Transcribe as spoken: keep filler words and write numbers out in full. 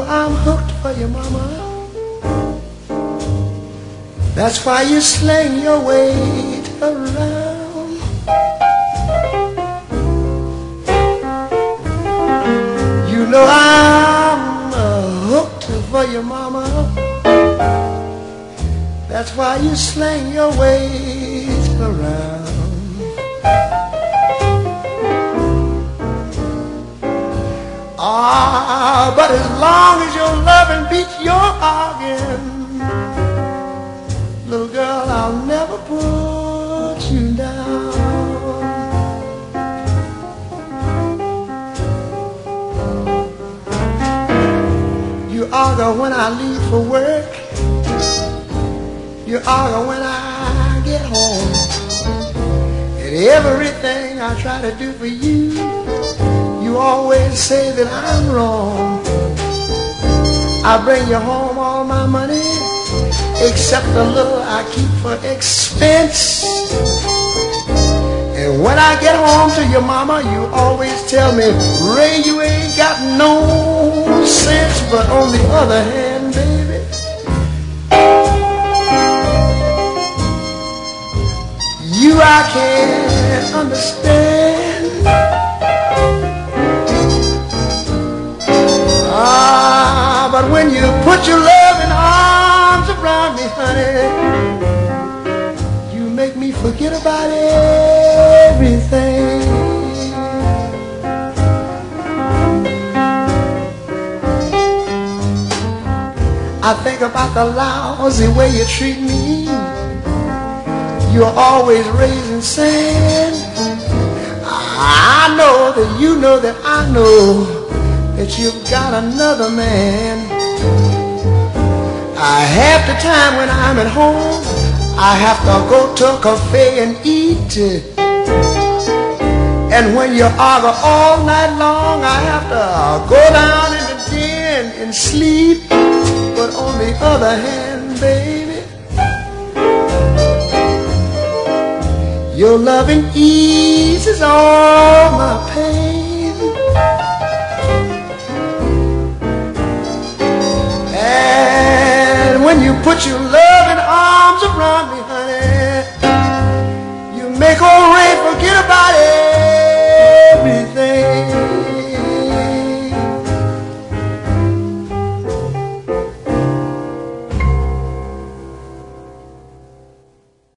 know I'm hooked for you, mama. That's why you sling your weight around. You know I'm uh, hooked for you, mama. That's why you sling your weight around. Ah, but as long as your loving beats your arguing, little girl, I'll never put you down. You argue when I leave for work. You argue when I get home. And everything I try to do for you, you always say that I'm wrong. I bring you home all my money, except the little I keep for expense. And when I get home to your mama, you always tell me, Ray, you ain't got no sense. But on the other hand, baby, you I can't understand. Ah, but when you put your loving arms around me, honey, you make me forget about everything. I think about the lousy way you treat me. You're always raising sand. I know that you know that I know that you've got another man. I half the time when I'm at home, I have to go to a cafe and eat. And when you argue all night long, I have to go down in the den and sleep. But on the other hand, baby, your loving eases all my pain. And when you put your loving arms around me,